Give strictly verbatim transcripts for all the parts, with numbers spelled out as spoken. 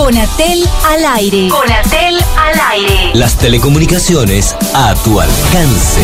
Conatel al aire. Conatel al aire. Las telecomunicaciones a tu alcance.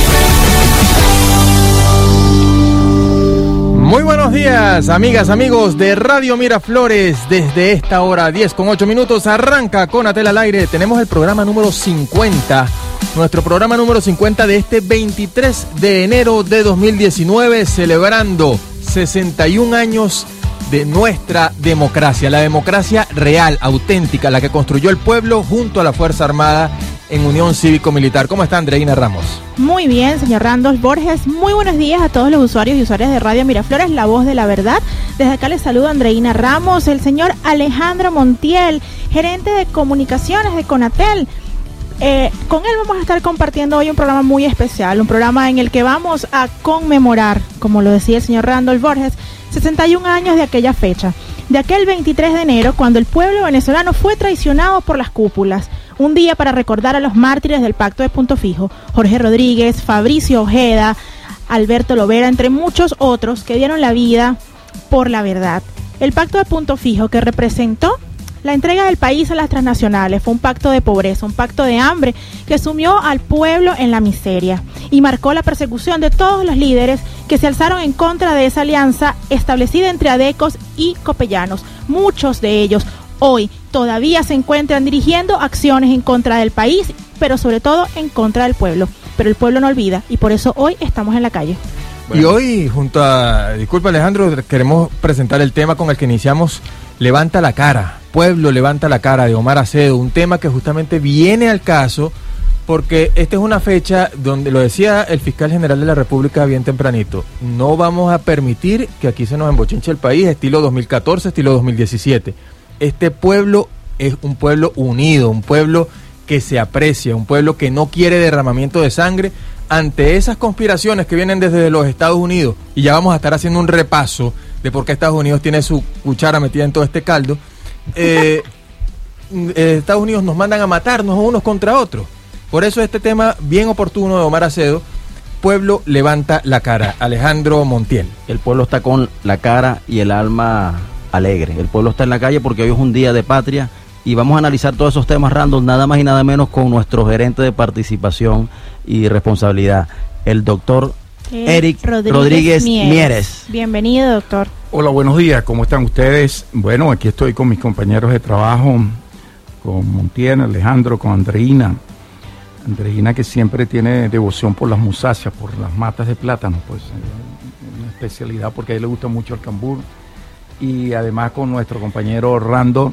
Muy buenos días, amigas, amigos de Radio Miraflores. Desde esta hora, diez con ocho minutos, arranca Conatel al aire. Tenemos el programa número cincuenta. Nuestro programa número cincuenta de este veintitrés de enero de dos mil diecinueve, celebrando sesenta y un años de nuestra democracia, la democracia real, auténtica, la que construyó el pueblo junto a la Fuerza Armada en unión cívico-militar. ¿Cómo está Andreina Ramos? Muy bien, señor Randolph Borges. Muy buenos días a todos los usuarios y usuarias de Radio Miraflores, la voz de la verdad. Desde acá les saludo a Andreina Ramos, el señor Alejandro Montiel, gerente de comunicaciones de Conatel. Eh, con él vamos a estar compartiendo hoy un programa muy especial, un programa en el que vamos a conmemorar, como lo decía el señor Randolph Borges, sesenta y un años de aquella fecha, de aquel veintitrés de enero, cuando el pueblo venezolano fue traicionado por las cúpulas. Un día para recordar a los mártires del Pacto de Punto Fijo, Jorge Rodríguez, Fabricio Ojeda, Alberto Lovera, entre muchos otros que dieron la vida por la verdad. El Pacto de Punto Fijo, que representó la entrega del país a las transnacionales, fue un pacto de pobreza, un pacto de hambre que sumió al pueblo en la miseria y marcó la persecución de todos los líderes que se alzaron en contra de esa alianza establecida entre adecos y copellanos. Muchos de ellos hoy todavía se encuentran dirigiendo acciones en contra del país, pero sobre todo en contra del pueblo. Pero el pueblo no olvida y por eso hoy estamos en la calle. Bueno. Y hoy, junto a, disculpa Alejandro, queremos presentar el tema con el que iniciamos, Levanta la Cara. Pueblo levanta la cara, de Omar Acedo, un tema que justamente viene al caso porque esta es una fecha donde, lo decía el fiscal general de la República bien tempranito, no vamos a permitir que aquí se nos embochinche el país estilo dos mil catorce, estilo dos mil diecisiete. Este pueblo es un pueblo unido, un pueblo que se aprecia, un pueblo que no quiere derramamiento de sangre ante esas conspiraciones que vienen desde los Estados Unidos. Y ya vamos a estar haciendo un repaso de por qué Estados Unidos tiene su cuchara metida en todo este caldo. Eh, eh, Estados Unidos nos mandan a matarnos unos contra otros. Por eso este tema bien oportuno de Omar Acedo, pueblo levanta la cara. Alejandro Montiel. El pueblo está con la cara y el alma alegre. El pueblo está en la calle porque hoy es un día de patria y vamos a analizar todos esos temas random, nada más y nada menos con nuestro gerente de participación y responsabilidad, el doctor eh, Eric Rodríguez, Rodríguez Mieres. Mieres. Bienvenido, doctor. Hola, buenos días, ¿cómo están ustedes? Bueno, aquí estoy con mis compañeros de trabajo, con Montiel, Alejandro, con Andreina. Andreina, que siempre tiene devoción por las musáceas, por las matas de plátano, pues una especialidad porque a él le gusta mucho el cambur. Y además con nuestro compañero Rando,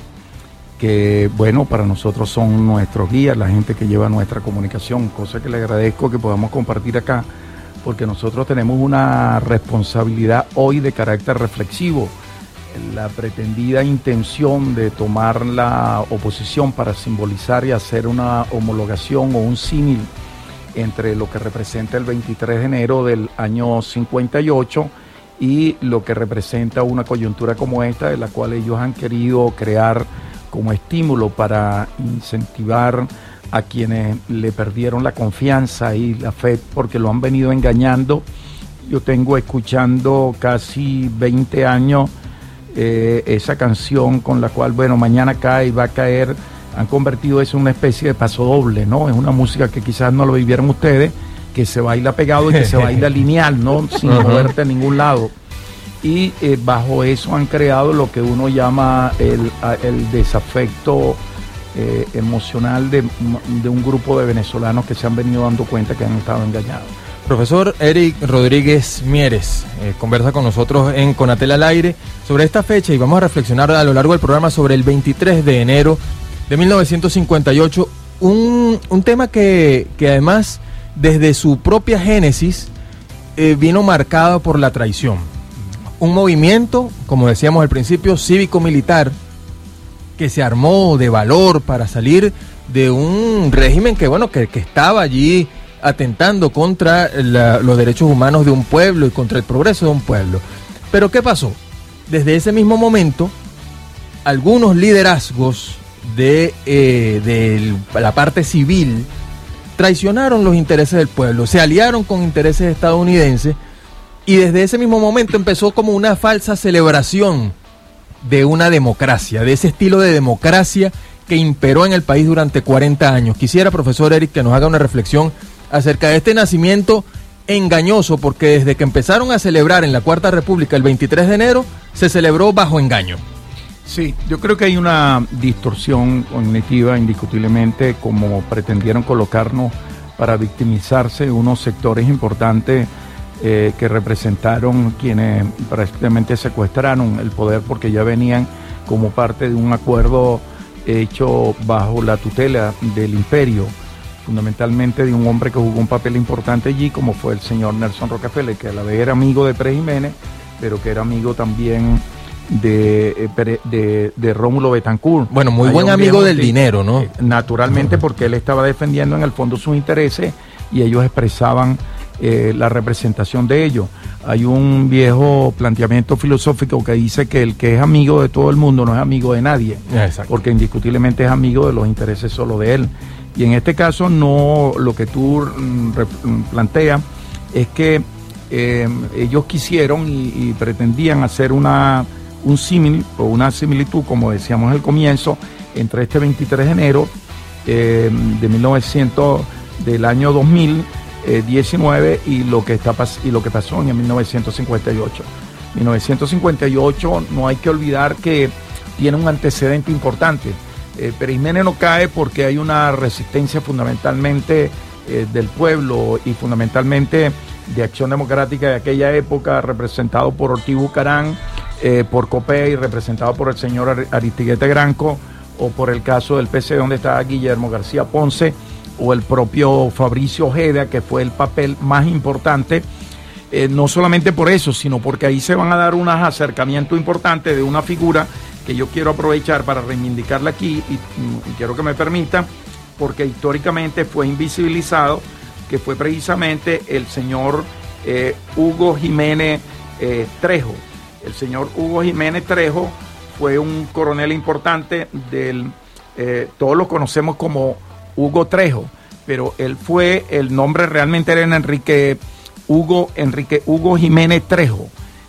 que bueno, para nosotros son nuestros guías, la gente que lleva nuestra comunicación, cosa que le agradezco que podamos compartir acá, porque nosotros tenemos una responsabilidad hoy de carácter reflexivo. La pretendida intención de tomar la oposición para simbolizar y hacer una homologación o un símil entre lo que representa el veintitrés de enero del año cincuenta y ocho y lo que representa una coyuntura como esta, de la cual ellos han querido crear como estímulo para incentivar a quienes le perdieron la confianza y la fe porque lo han venido engañando. Yo tengo escuchando casi veinte años eh, esa canción con la cual, bueno, mañana cae y va a caer. Han convertido eso en una especie de pasodoble, ¿no? Es una música que quizás no lo vivieron ustedes, que se baila pegado y que se baila lineal, ¿no? Sin uh-huh. moverte a ningún lado. Y eh, bajo eso han creado lo que uno llama el, el desafecto eh, emocional de, de un grupo de venezolanos que se han venido dando cuenta que han estado engañados. Profesor Eric Rodríguez Mieres eh, conversa con nosotros en Conatel al aire sobre esta fecha y vamos a reflexionar a lo largo del programa sobre el veintitrés de enero de mil novecientos cincuenta y ocho, un, un tema que, que además desde su propia génesis eh, vino marcado por la traición. Un movimiento, como decíamos al principio, cívico-militar que se armó de valor para salir de un régimen que, bueno, que, que estaba allí atentando contra la, los derechos humanos de un pueblo y contra el progreso de un pueblo. Pero ¿qué pasó? Desde ese mismo momento, algunos liderazgos de, eh, de la parte civil traicionaron los intereses del pueblo, se aliaron con intereses estadounidenses y desde ese mismo momento empezó como una falsa celebración de una democracia, de ese estilo de democracia que imperó en el país durante cuarenta años. Quisiera, profesor Eric, que nos haga una reflexión acerca de este nacimiento engañoso, porque desde que empezaron a celebrar en la Cuarta República el veintitrés de enero, se celebró bajo engaño. Sí, yo creo que hay una distorsión cognitiva indiscutiblemente, como pretendieron colocarnos para victimizarse unos sectores importantes eh, que representaron quienes prácticamente secuestraron el poder, porque ya venían como parte de un acuerdo hecho bajo la tutela del imperio, fundamentalmente de un hombre que jugó un papel importante allí, como fue el señor Nelson Rockefeller, que a la vez era amigo de Pérez Jiménez, pero que era amigo también de, de, de Rómulo Betancourt. Bueno, muy Hay buen amigo viejo del que, dinero, ¿no? Naturalmente, porque él estaba defendiendo en el fondo sus intereses y ellos expresaban eh, la representación de ellos. Hay un viejo planteamiento filosófico que dice que el que es amigo de todo el mundo no es amigo de nadie, Exacto. porque indiscutiblemente es amigo de los intereses solo de él. Y en este caso, no, lo que tú mm, planteas es que eh, ellos quisieron y, y pretendían hacer una, un símil o una similitud, como decíamos al comienzo, entre este veintitrés de enero eh, de mil novecientos, del año dos mil diecinueve y lo que está y lo que pasó en mil novecientos cincuenta y ocho. mil novecientos cincuenta y ocho, no hay que olvidar que tiene un antecedente importante. Eh, Pérez Jiménez no cae porque hay una resistencia fundamentalmente eh, del pueblo y fundamentalmente de Acción Democrática de aquella época, representado por Ortiz Bucarán, eh, por Copey, representado por el señor Ar Aristigueta Granco, o por el caso del P C, donde estaba Guillermo García Ponce, o el propio Fabricio Ojeda, que fue el papel más importante, eh, no solamente por eso, sino porque ahí se van a dar unos acercamientos importantes de una figura que yo quiero aprovechar para reivindicarla aquí, y, y quiero que me permita, porque históricamente fue invisibilizado, que fue precisamente el señor eh, Hugo Jiménez eh, Trejo. El señor Hugo Jiménez Trejo fue un coronel importante del, eh, todos lo conocemos como Hugo Trejo, pero él fue, el nombre realmente era Enrique Hugo, Enrique Hugo Jiménez Trejo,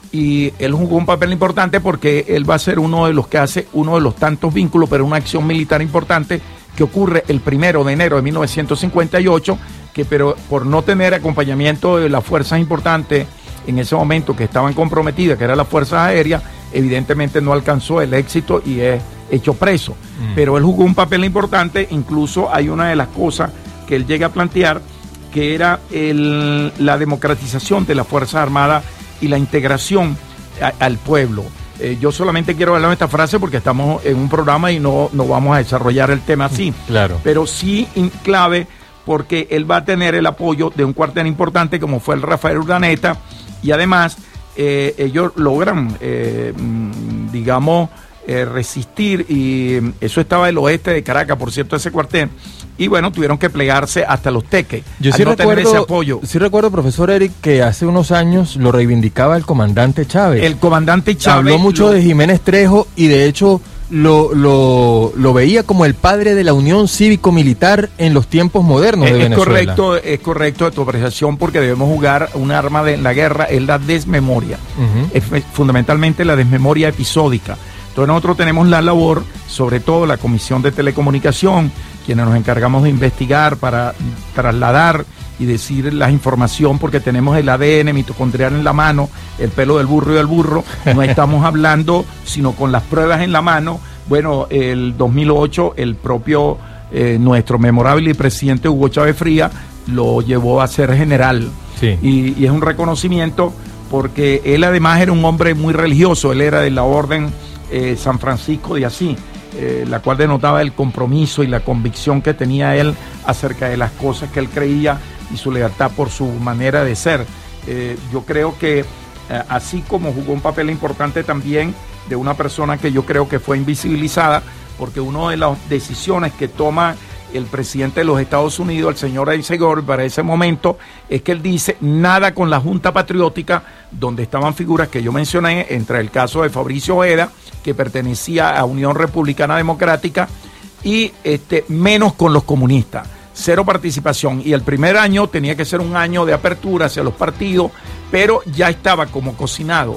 y él jugó un papel importante porque él va a ser uno de los que hace uno de los tantos vínculos, pero una acción militar importante que ocurre el primero de enero de mil novecientos cincuenta y ocho, que pero por no tener acompañamiento de las fuerzas importantes en ese momento que estaban comprometidas, que eran las fuerzas aéreas, evidentemente no alcanzó el éxito y es hecho preso. Mm. Pero él jugó un papel importante. Incluso hay una de las cosas que él llega a plantear, que era el, la democratización de las Fuerzas Armadas y la integración a, al pueblo. Eh, yo solamente quiero hablar de esta frase porque estamos en un programa y no, no vamos a desarrollar el tema así. Claro. Pero sí en clave, porque él va a tener el apoyo de un cuartel importante como fue el Rafael Urdaneta, y además eh, ellos logran, eh, digamos, eh, resistir, y eso estaba del oeste de Caracas, por cierto, ese cuartel, y bueno, tuvieron que plegarse hasta los Teques. Yo sí, no recuerdo, tener ese apoyo. sí recuerdo, profesor Eric, que hace unos años lo reivindicaba el comandante Chávez. El comandante Chávez habló mucho lo... de Jiménez Trejo, y de hecho lo, lo, lo veía como el padre de la unión cívico-militar en los tiempos modernos es, de Venezuela. Es correcto, es correcto de tu apreciación, porque debemos jugar un arma de la guerra, es la desmemoria. Uh-huh. Es fundamentalmente la desmemoria episódica. Entonces nosotros tenemos la labor, sobre todo la Comisión de Telecomunicación, quienes nos encargamos de investigar para trasladar y decir la información, porque tenemos el A D N mitocondrial en la mano, el pelo del burro y del burro, no estamos hablando sino con las pruebas en la mano. Bueno, el dos mil ocho el propio eh, nuestro memorable presidente Hugo Chávez Frías lo llevó a ser general. Sí. y, y es un reconocimiento, porque él además era un hombre muy religioso, él era de la orden eh, San Francisco de Asís, eh, la cual denotaba el compromiso y la convicción que tenía él acerca de las cosas que él creía y su lealtad por su manera de ser. Eh, yo creo que eh, así como jugó un papel importante también de una persona que yo creo que fue invisibilizada, porque una de las decisiones que toma el presidente de los Estados Unidos, el señor Eisenhower, para ese momento, es que él dice nada con la Junta Patriótica, donde estaban figuras que yo mencioné, entre el caso de Fabricio Ojeda, que pertenecía a Unión Republicana Democrática, y este, menos con los comunistas. Cero participación, y el primer año tenía que ser un año de apertura hacia los partidos, pero ya estaba como cocinado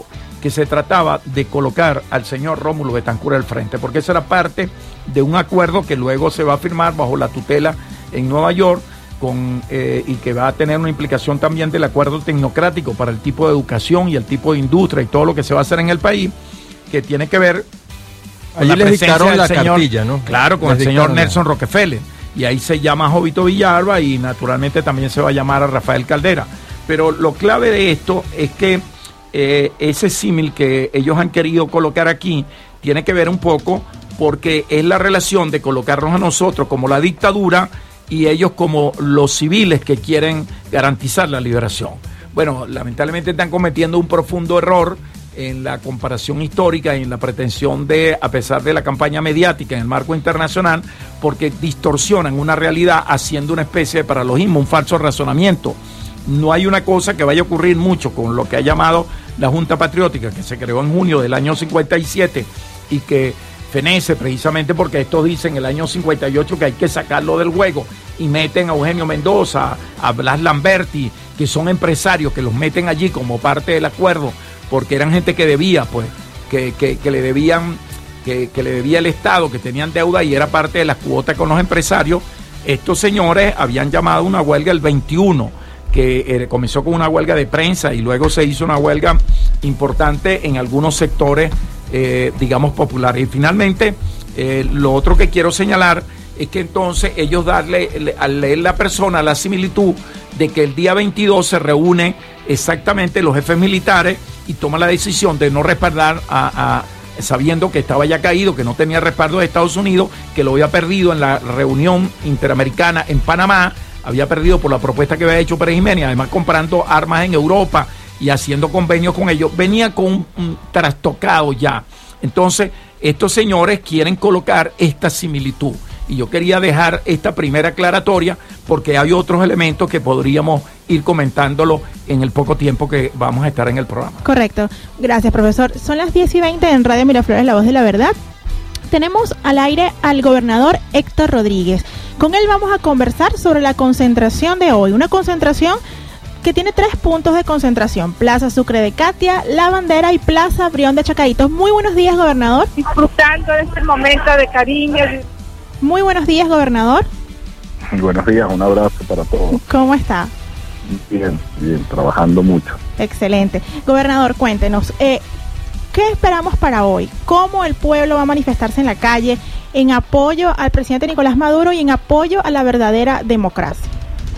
que se trataba de colocar al señor Rómulo Betancourt al frente, porque eso era parte de un acuerdo que luego se va a firmar bajo la tutela en Nueva York, con eh, y que va a tener una implicación también del acuerdo tecnocrático para el tipo de educación y el tipo de industria y todo lo que se va a hacer en el país, que tiene que ver con allí la les presencia dictaron del la señor, cartilla, ¿no? claro, con Les el señor dictaron la- Nelson Rockefeller, y ahí se llama Jovito Villalba y naturalmente también se va a llamar a Rafael Caldera. Pero lo clave de esto es que eh, ese símil que ellos han querido colocar aquí tiene que ver un poco porque es la relación de colocarnos a nosotros como la dictadura y ellos como los civiles que quieren garantizar la liberación. Bueno, lamentablemente están cometiendo un profundo error en la comparación histórica y en la pretensión de, a pesar de la campaña mediática en el marco internacional, porque distorsionan una realidad haciendo una especie de paralogismo, un falso razonamiento. No hay una cosa que vaya a ocurrir mucho con lo que ha llamado la Junta Patriótica, que se creó en junio del año cincuenta y siete y que fenece precisamente porque estos dicen el año cincuenta y ocho que hay que sacarlo del juego y meten a Eugenio Mendoza, a Blas Lamberti, que son empresarios que los meten allí como parte del acuerdo porque eran gente que debía, pues, que, que, que le debían, que, que le debía el Estado, que tenían deuda y era parte de las cuotas con los empresarios. Estos señores habían llamado una huelga el veintiuno, que eh, comenzó con una huelga de prensa y luego se hizo una huelga importante en algunos sectores, eh, digamos, populares. Y finalmente, eh, lo otro que quiero señalar es que entonces ellos darle, le- al leer la persona la similitud de que el día veintidós se reúne exactamente los jefes militares y toman la decisión de no respaldar a, a sabiendo que estaba ya caído, que no tenía respaldo de Estados Unidos, que lo había perdido en la reunión interamericana en Panamá, había perdido por la propuesta que había hecho Pérez Jiménez, además comprando armas en Europa y haciendo convenios con ellos, venía con un, un trastocado ya. Entonces, estos señores quieren colocar esta similitud. Y yo quería dejar esta primera aclaratoria porque hay otros elementos que podríamos ir comentándolo en el poco tiempo que vamos a estar en el programa. Correcto. Gracias, profesor. Son las diez y veinte en Radio Miraflores, La Voz de la Verdad. Tenemos al aire al gobernador Héctor Rodríguez. Con él vamos a conversar sobre la concentración de hoy. Una concentración que tiene tres puntos de concentración: Plaza Sucre de Catia, La Bandera y Plaza Brión de Chacaítos. Muy buenos días, gobernador. Disfrutando de este momento de cariño. Muy buenos días, gobernador. Buenos días, un abrazo para todos. ¿Cómo está? Bien, bien, trabajando mucho. Excelente. Gobernador, cuéntenos, eh, ¿qué esperamos para hoy? ¿Cómo el pueblo va a manifestarse en la calle en apoyo al presidente Nicolás Maduro y en apoyo a la verdadera democracia?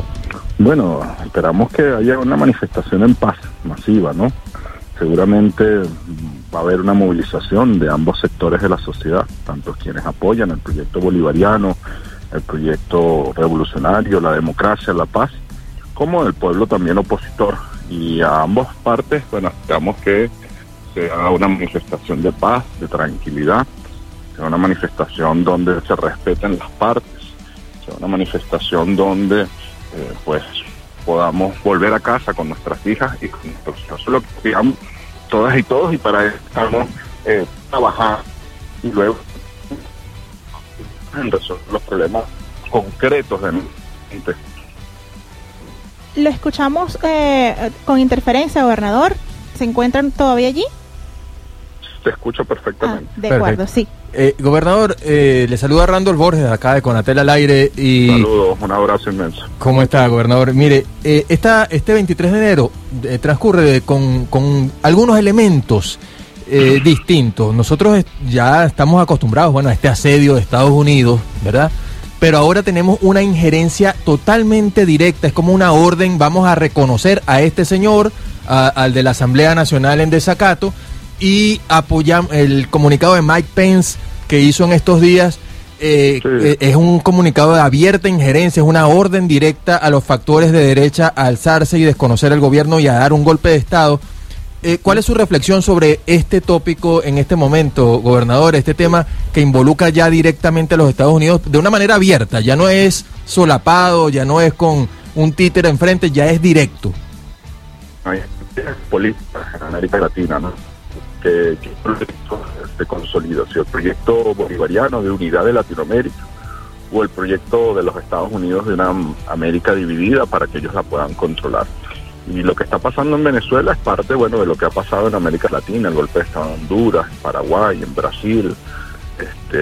Bueno, esperamos que haya una manifestación en paz masiva, ¿no? Seguramente va a haber una movilización de ambos sectores de la sociedad, tanto quienes apoyan el proyecto bolivariano, el proyecto revolucionario, la democracia, la paz, como el pueblo también opositor. Y a ambas partes, bueno, esperamos que sea una manifestación de paz, de tranquilidad, sea una manifestación donde se respeten las partes, sea una manifestación donde eh, pues podamos volver a casa con nuestras hijas y con nuestros hijos. Eso es lo que queremos todas y todos, y para eso estamos eh, trabajando y luego en resolver los problemas concretos de nuestra gente. Lo escuchamos eh, con interferencia, gobernador. ¿Se encuentran todavía allí? Te escucho perfectamente. Ah, de Perfecto. acuerdo, sí. Eh, gobernador, eh, le saluda Randolph Borges de acá de Conatel al aire y... Saludos, un abrazo inmenso. ¿Cómo está, gobernador? Mire, eh, esta, este veintitrés de enero eh, transcurre de- con, con algunos elementos eh, distintos. Nosotros est- ya estamos acostumbrados, bueno, a este asedio de Estados Unidos, ¿verdad? Pero ahora tenemos una injerencia totalmente directa, es como una orden, vamos a reconocer a este señor, a- al de la Asamblea Nacional en desacato, y apoyamos el comunicado de Mike Pence que hizo en estos días. Eh, Sí. eh, es un comunicado de abierta injerencia, es una orden directa a los factores de derecha a alzarse y desconocer el gobierno y a dar un golpe de Estado. Eh, ¿Cuál es su reflexión sobre este tópico en este momento, gobernador? Este tema que involucra ya directamente a los Estados Unidos de una manera abierta, ya no es solapado, ya no es con un títere enfrente, ya es directo. Hay políticas en América Latina, ¿no? Que, que proyecto de consolidación, el proyecto bolivariano de unidad de Latinoamérica o el proyecto de los Estados Unidos de una América dividida para que ellos la puedan controlar. Y lo que está pasando en Venezuela es parte, bueno, de lo que ha pasado en América Latina, el golpe de Estado en Honduras, en Paraguay, en Brasil, este,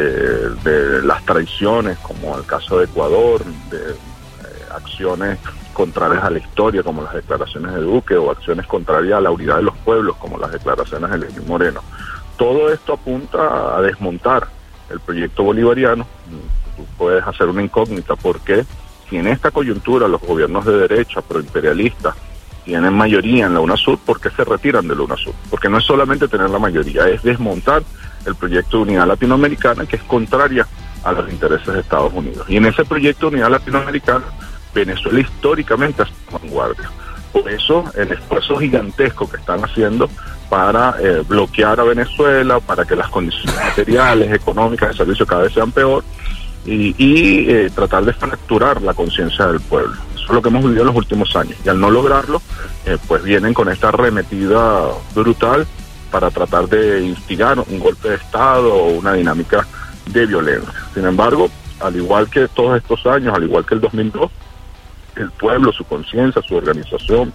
de las traiciones, como el caso de Ecuador, de eh, acciones contrarias a la historia, como las declaraciones de Duque, o acciones contrarias a la unidad de los pueblos, como las declaraciones de Lenín Moreno. Todo esto apunta a desmontar el proyecto bolivariano. Tú puedes hacer una incógnita, porque si en esta coyuntura los gobiernos de derecha, proimperialistas, tienen mayoría en la UNASUR, ¿por qué se retiran de la UNASUR? Porque no es solamente tener la mayoría, es desmontar el proyecto de unidad latinoamericana, que es contraria a los intereses de Estados Unidos. Y en ese proyecto de unidad latinoamericana, Venezuela históricamente ha sido vanguardia. Por eso el esfuerzo gigantesco que están haciendo para eh, bloquear a Venezuela, para que las condiciones materiales, económicas, de servicio cada vez sean peor, y, y eh, tratar de fracturar la conciencia del pueblo. Eso es lo que hemos vivido en los últimos años, y al no lograrlo, eh, pues vienen con esta arremetida brutal para tratar de instigar un golpe de Estado o una dinámica de violencia. Sin embargo, al igual que todos estos años, al igual que el dos mil dos, el pueblo, su conciencia, su organización,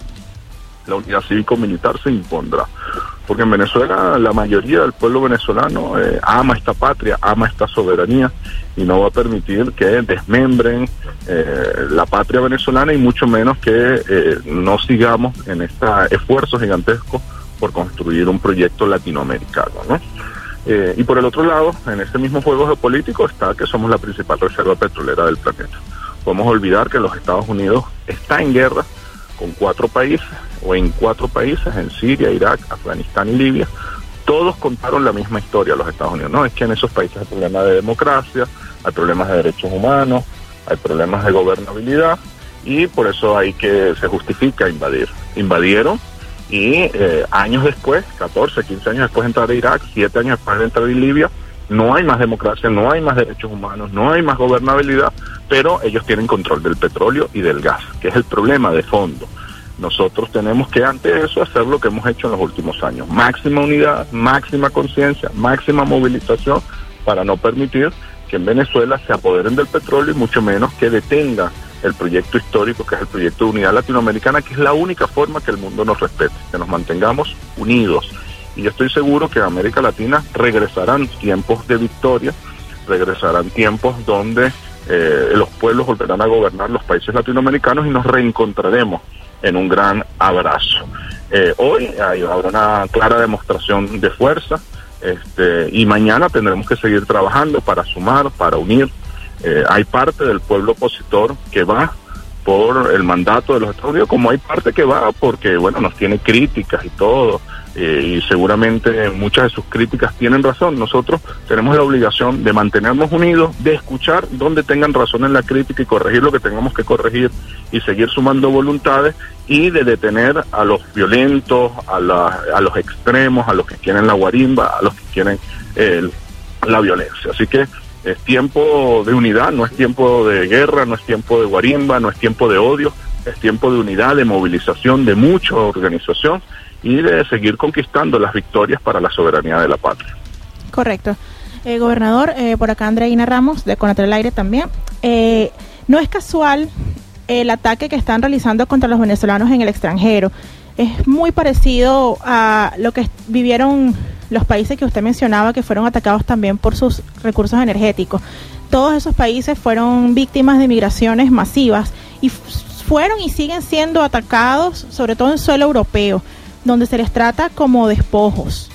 la unidad cívico-militar se impondrá. Porque en Venezuela la mayoría del pueblo venezolano eh, ama esta patria, ama esta soberanía, y no va a permitir que desmembren eh, la patria venezolana, y mucho menos que eh, no sigamos en este esfuerzo gigantesco por construir un proyecto latinoamericano, ¿no? Eh, y por el otro lado, en este mismo juego geopolítico está que somos la principal reserva petrolera del planeta. Podemos olvidar que los Estados Unidos está en guerra con cuatro países, o en cuatro países, en Siria, Irak, Afganistán y Libia. Todos contaron la misma historia, los Estados Unidos. No, es que en esos países hay problemas de democracia, hay problemas de derechos humanos, hay problemas de gobernabilidad, y por eso hay que, se justifica invadir. Invadieron, y eh, años después, catorce, quince años después de entrar a Irak, siete años después de entrar a Libia, no hay más democracia, no hay más derechos humanos, no hay más gobernabilidad, pero ellos tienen control del petróleo y del gas, que es el problema de fondo. Nosotros tenemos que, ante eso, hacer lo que hemos hecho en los últimos años: máxima unidad, máxima conciencia, máxima movilización, para no permitir que en Venezuela se apoderen del petróleo, y mucho menos que detengan el proyecto histórico, que es el proyecto de unidad latinoamericana, que es la única forma que el mundo nos respete, que nos mantengamos unidos. Y yo estoy seguro que en América Latina regresarán tiempos de victoria, regresarán tiempos donde eh, los pueblos volverán a gobernar los países latinoamericanos, y nos reencontraremos en un gran abrazo. Eh, hoy hay, habrá una clara demostración de fuerza, este, y mañana tendremos que seguir trabajando para sumar, para unir. Eh, hay parte del pueblo opositor que va por el mandato de los Estados Unidos, como hay parte que va porque, bueno, nos tiene críticas y todo, eh, y seguramente muchas de sus críticas tienen razón. Nosotros tenemos la obligación de mantenernos unidos, de escuchar donde tengan razón en la crítica y corregir lo que tengamos que corregir, y seguir sumando voluntades, y de detener a los violentos, a, la, a los extremos, a los que quieren la guarimba, a los que quieren eh, la violencia. Así que es tiempo de unidad, no es tiempo de guerra, no es tiempo de guarimba, no es tiempo de odio, es tiempo de unidad, de movilización, de mucha organización, y de seguir conquistando las victorias para la soberanía de la patria. Correcto. Eh, gobernador, eh, por acá Andreina Ramos, de Conatel al Aire también. Eh, no es casual el ataque que están realizando contra los venezolanos en el extranjero. Es muy parecido a lo que vivieron los países que usted mencionaba, que fueron atacados también por sus recursos energéticos. Todos esos países fueron víctimas de migraciones masivas, y fueron y siguen siendo atacados, sobre todo en suelo europeo, donde se les trata como despojos.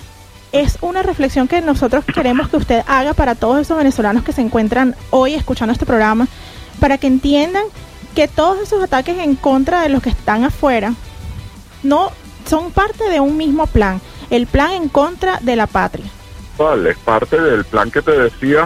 Es una reflexión que nosotros queremos que usted haga para todos esos venezolanos que se encuentran hoy escuchando este programa, para que entiendan que todos esos ataques en contra de los que están afuera no son parte de un mismo plan, el plan en contra de la patria. Vale, es parte del plan que te decía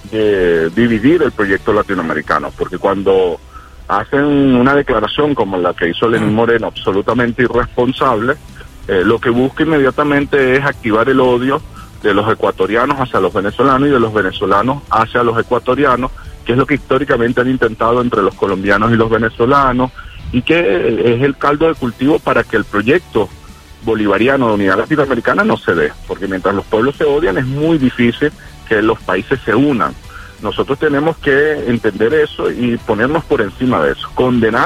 de dividir el proyecto latinoamericano, porque cuando hacen una declaración como la que hizo Lenín Moreno, absolutamente irresponsable, eh, lo que busca inmediatamente es activar el odio de los ecuatorianos hacia los venezolanos y de los venezolanos hacia los ecuatorianos, que es lo que históricamente han intentado entre los colombianos y los venezolanos, y que es el caldo de cultivo para que el proyecto bolivariano de unidad latinoamericana no se dé, porque mientras los pueblos se odian es muy difícil que los países se unan. Nosotros tenemos que entender eso y ponernos por encima de eso, condenar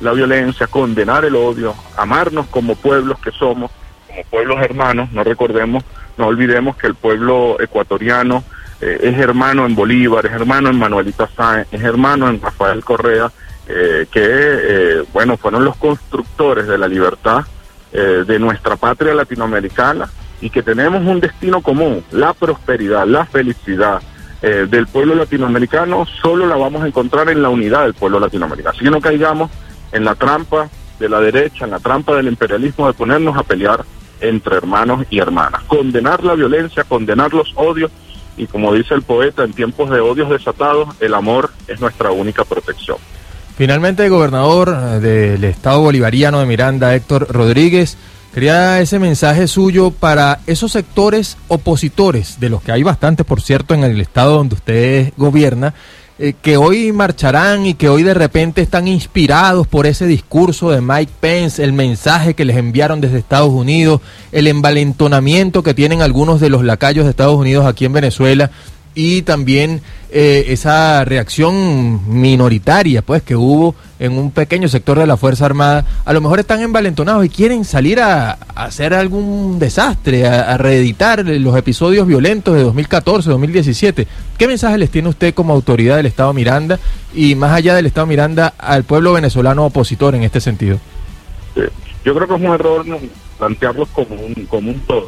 la violencia, condenar el odio, amarnos como pueblos que somos, como pueblos hermanos. No recordemos, no olvidemos que el pueblo ecuatoriano eh, es hermano en Bolívar, es hermano en Manuelita Sáenz, es hermano en Rafael Correa, eh, que eh, bueno, fueron los constructores de la libertad eh, de nuestra patria latinoamericana, y que tenemos un destino común, la prosperidad, la felicidad eh, del pueblo latinoamericano. Solo la vamos a encontrar en la unidad del pueblo latinoamericano. Así que no caigamos en la trampa de la derecha, en la trampa del imperialismo, de ponernos a pelear entre hermanos y hermanas. Condenar la violencia, condenar los odios, y como dice el poeta, en tiempos de odios desatados, el amor es nuestra única protección. Finalmente, el gobernador del estado bolivariano de Miranda, Héctor Rodríguez, quería ese mensaje suyo para esos sectores opositores, de los que hay bastantes, por cierto, en el estado donde usted gobierna, eh, que hoy marcharán y que hoy de repente están inspirados por ese discurso de Mike Pence, el mensaje que les enviaron desde Estados Unidos, el envalentonamiento que tienen algunos de los lacayos de Estados Unidos aquí en Venezuela, y también eh, esa reacción minoritaria pues que hubo en un pequeño sector de la Fuerza Armada. A lo mejor están envalentonados y quieren salir a, a hacer algún desastre, a, a reeditar los episodios violentos de dos mil catorce, dos mil diecisiete. ¿Qué mensaje les tiene usted como autoridad del Estado Miranda, y más allá del Estado Miranda, al pueblo venezolano opositor en este sentido? Sí. Yo creo que es un error plantearlos como un, como un todo.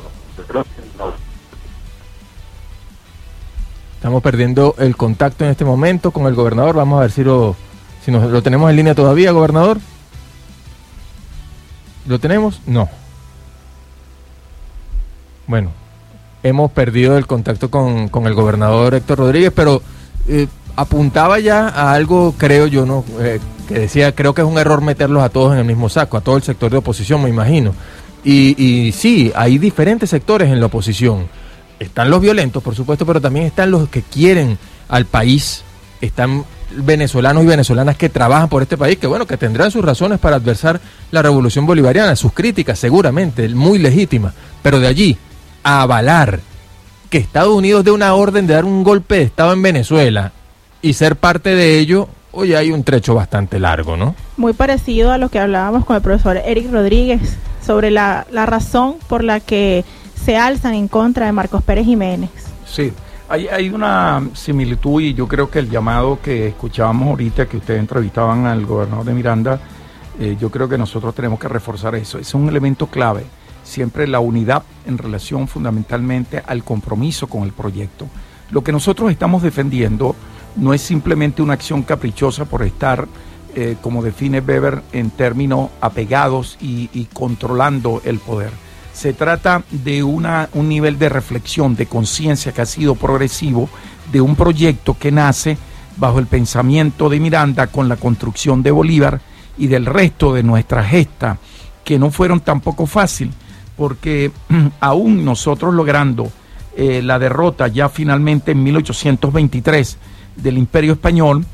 Estamos perdiendo el contacto en este momento con el gobernador. Vamos a ver si lo, si nos, lo tenemos en línea todavía, gobernador. ¿Lo tenemos? No. Bueno, hemos perdido el contacto con, con el gobernador Héctor Rodríguez, pero eh, apuntaba ya a algo, creo yo, no eh, que decía, creo que es un error meterlos a todos en el mismo saco, a todo el sector de oposición, me imagino. Y, y sí, hay diferentes sectores en la oposición. Están los violentos, por supuesto, pero también están los que quieren al país. Están venezolanos y venezolanas que trabajan por este país, que bueno, que tendrán sus razones para adversar la revolución bolivariana, sus críticas seguramente, muy legítimas, pero de allí a avalar que Estados Unidos dé una orden de dar un golpe de Estado en Venezuela y ser parte de ello, oye, hay un trecho bastante largo, ¿no? Muy parecido a lo que hablábamos con el profesor Eric Rodríguez sobre la, la razón por la que se alzan en contra de Marcos Pérez Jiménez. Sí, hay, hay una similitud, y yo creo que el llamado que escuchábamos ahorita, que ustedes entrevistaban al gobernador de Miranda, eh, yo creo que nosotros tenemos que reforzar eso. Es un elemento clave, siempre la unidad en relación fundamentalmente al compromiso con el proyecto. Lo que nosotros estamos defendiendo no es simplemente una acción caprichosa por estar, eh, como define Weber, en términos apegados y, y controlando el poder. Se trata de una, un nivel de reflexión, de conciencia que ha sido progresivo, de un proyecto que nace bajo el pensamiento de Miranda con la construcción de Bolívar y del resto de nuestra gesta, que no fueron tampoco fácil, porque aún nosotros logrando eh, la derrota ya finalmente en mil ochocientos veintitrés del Imperio Español,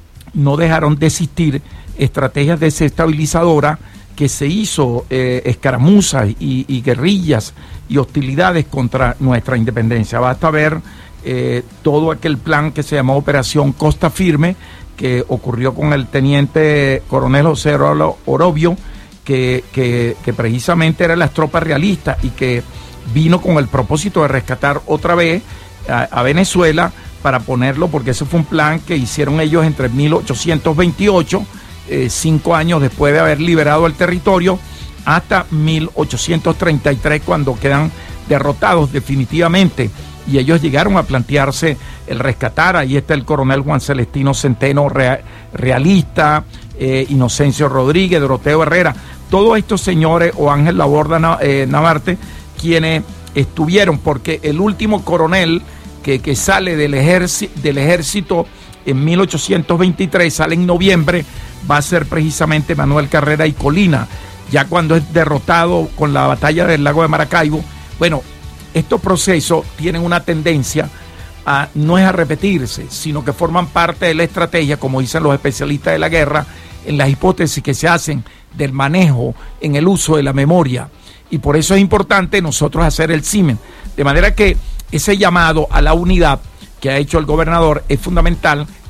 no dejaron de existir estrategias desestabilizadoras, que se hizo eh, escaramuzas y, y guerrillas y hostilidades contra nuestra independencia. Basta ver eh, todo aquel plan que se llamó Operación Costa Firme, que ocurrió con el teniente coronel José Orobio, que, que, que precisamente era las tropas realistas y que vino con el propósito de rescatar otra vez a, a Venezuela para ponerlo, porque ese fue un plan que hicieron ellos entre mil ochocientos veintiocho, Eh, cinco años después de haber liberado el territorio, hasta mil ochocientos treinta y tres, cuando quedan derrotados definitivamente, y ellos llegaron a plantearse el rescatar. Ahí está el coronel Juan Celestino Centeno, rea, realista, eh, Inocencio Rodríguez, Doroteo Herrera, todos estos señores, o Ángel Laborda eh, Navarte, quienes estuvieron, porque el último coronel que, que sale del ejército, del ejército en mil ochocientos veintitrés, sale en noviembre, va a ser precisamente Manuel Carrera y Colina, ya cuando es derrotado con la batalla del lago de Maracaibo. Bueno, estos procesos tienen una tendencia a, no es a repetirse, sino que forman parte de la estrategia, como dicen los especialistas de la guerra, en las hipótesis que se hacen del manejo en el uso de la memoria. Y por eso es importante nosotros hacer el cimen. De manera que ese llamado a la unidad que ha hecho el gobernador es fundamental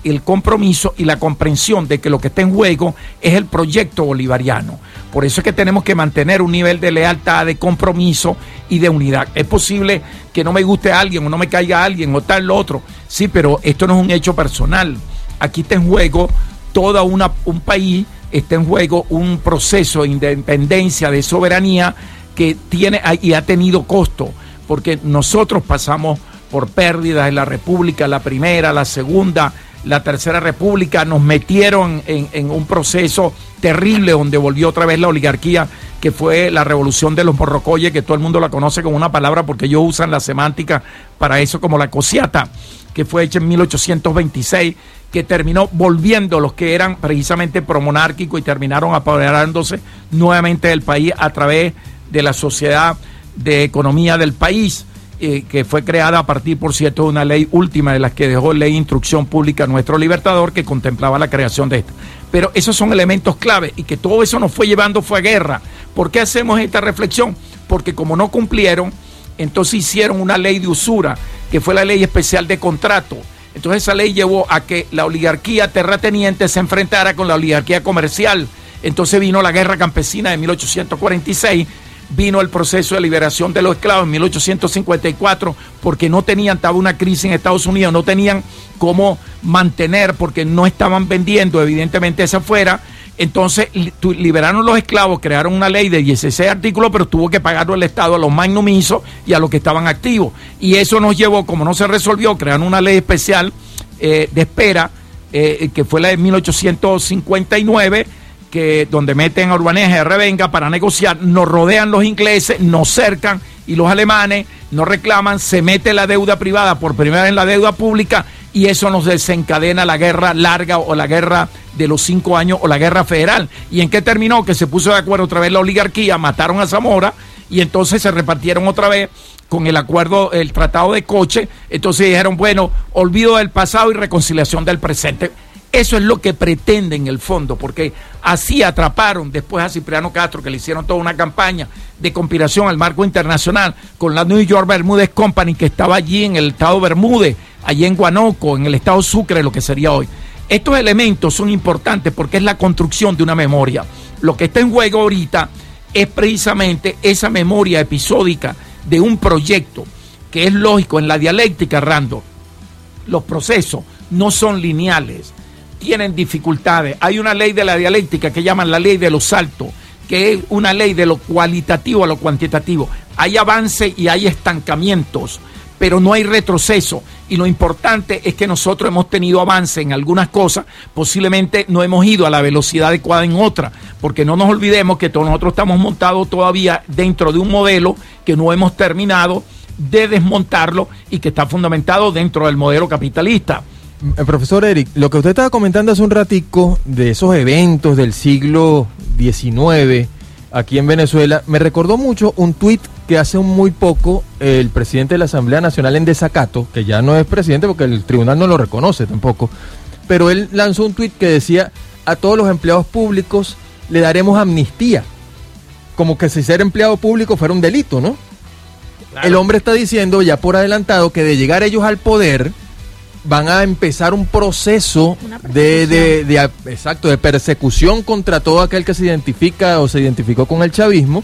el compromiso y la comprensión de que lo que está en juego es el proyecto bolivariano. Por eso es que tenemos que mantener un nivel de lealtad, de compromiso y de unidad. Es posible que no me guste a alguien o no me caiga a alguien o tal lo otro, sí, pero esto no es un hecho personal. Aquí está en juego toda una, un país, está en juego un proceso de independencia, de soberanía que tiene y ha tenido costo, porque nosotros pasamos por pérdidas en la República, la primera, la segunda, la tercera República, nos metieron en, en un proceso terrible donde volvió otra vez la oligarquía, que fue la revolución de los morrocoyes, que todo el mundo la conoce como una palabra porque ellos usan la semántica para eso, como la cosiata, que fue hecha en mil ochocientos veintiséis, que terminó volviendo los que eran precisamente promonárquicos y terminaron apoderándose nuevamente del país a través de la Sociedad de Economía del País, eh, que fue creada a partir, por cierto, de una ley última de las que dejó ley de instrucción pública nuestro libertador, que contemplaba la creación de esta. Pero esos son elementos clave y que todo eso nos fue llevando fue a guerra. ¿Por qué hacemos esta reflexión? Porque como no cumplieron, entonces hicieron una ley de usura, que fue la ley especial de contrato. Entonces esa ley llevó a que la oligarquía terrateniente se enfrentara con la oligarquía comercial. Entonces vino la guerra campesina de mil ochocientos cuarenta y seis, vino el proceso de liberación de los esclavos en mil ochocientos cincuenta y cuatro, porque no tenían, estaba una crisis en Estados Unidos, no tenían cómo mantener, porque no estaban vendiendo, evidentemente esa fuera. Entonces liberaron los esclavos, crearon una ley de dieciséis artículos, pero tuvo que pagarlo el Estado a los magnumisos y a los que estaban activos. Y eso nos llevó, como no se resolvió, crearon una ley especial eh, de espera, eh, que fue la de mil ochocientos cincuenta y nueve, que donde meten a Urbaneja y a Revenga para negociar, nos rodean los ingleses, nos cercan y los alemanes nos reclaman, se mete la deuda privada por primera vez en la deuda pública y eso nos desencadena la guerra larga o la guerra de los cinco años o la guerra federal. ¿Y en qué terminó? Que se puso de acuerdo otra vez la oligarquía, mataron a Zamora y entonces se repartieron otra vez con el acuerdo, el tratado de Coche. Entonces dijeron, bueno, olvido del pasado y reconciliación del presente. Eso es lo que pretenden en el fondo, porque así atraparon después a Cipriano Castro, que le hicieron toda una campaña de conspiración al marco internacional con la New York Bermúdez Company, que estaba allí en el estado Bermúdez, allí en Guanoco, en el estado Sucre, lo que sería hoy. Estos elementos son importantes porque es la construcción de una memoria. Lo que está en juego ahorita es precisamente esa memoria episódica de un proyecto, que es lógico en la dialéctica, Rando. Los procesos no son lineales, tienen dificultades. Hay una ley de la dialéctica que llaman la ley de los saltos, que es una ley de lo cualitativo a lo cuantitativo. Hay avance y hay estancamientos, pero no hay retroceso. Y lo importante es que nosotros hemos tenido avance en algunas cosas, posiblemente no hemos ido a la velocidad adecuada en otras, porque no nos olvidemos que todos nosotros estamos montados todavía dentro de un modelo que no hemos terminado de desmontarlo y que está fundamentado dentro del modelo capitalista. Profesor Eric, lo que usted estaba comentando hace un ratico de esos eventos del siglo diecinueve aquí en Venezuela, me recordó mucho un tuit que hace muy poco el presidente de la Asamblea Nacional en desacato, que ya no es presidente porque el tribunal no lo reconoce tampoco, pero él lanzó un tuit que decía: a todos los empleados públicos le daremos amnistía, como que si ser empleado público fuera un delito, ¿no? Claro. El hombre está diciendo ya por adelantado que de llegar ellos al poder van a empezar un proceso de, de, de, de, exacto, de persecución contra todo aquel que se identifica o se identificó con el chavismo,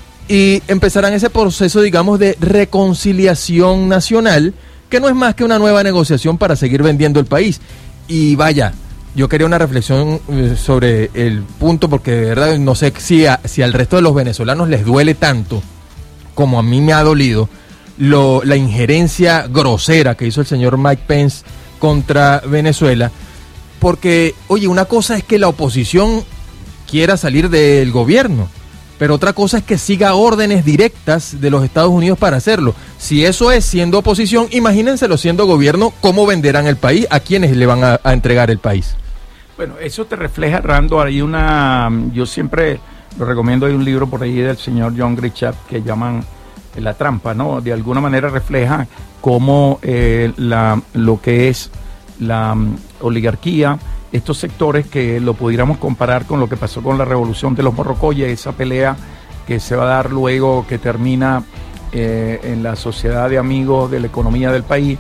y empezarán ese proceso, digamos, de reconciliación nacional, que no es más que una nueva negociación para seguir vendiendo el país. Y vaya, yo quería una reflexión sobre el punto, porque de verdad no sé si, a, si al resto de los venezolanos les duele tanto como a mí me ha dolido Lo, la injerencia grosera que hizo el señor Mike Pence contra Venezuela, porque, oye, una cosa es que la oposición quiera salir del gobierno, pero otra cosa es que siga órdenes directas de los Estados Unidos para hacerlo. Si eso es siendo oposición, imagínenselo siendo gobierno, ¿cómo venderán el país? ¿A quiénes le van a, a entregar el país? Bueno, eso te refleja, Rando, hay una, yo siempre lo recomiendo, hay un libro por ahí del señor John Grisham que llaman La Trampa, ¿no? De alguna manera refleja cómo eh, la, lo que es la um, oligarquía, estos sectores que lo pudiéramos comparar con lo que pasó con la revolución de los morrocoyes, esa pelea que se va a dar luego, que termina eh, en la sociedad de amigos de la economía del país,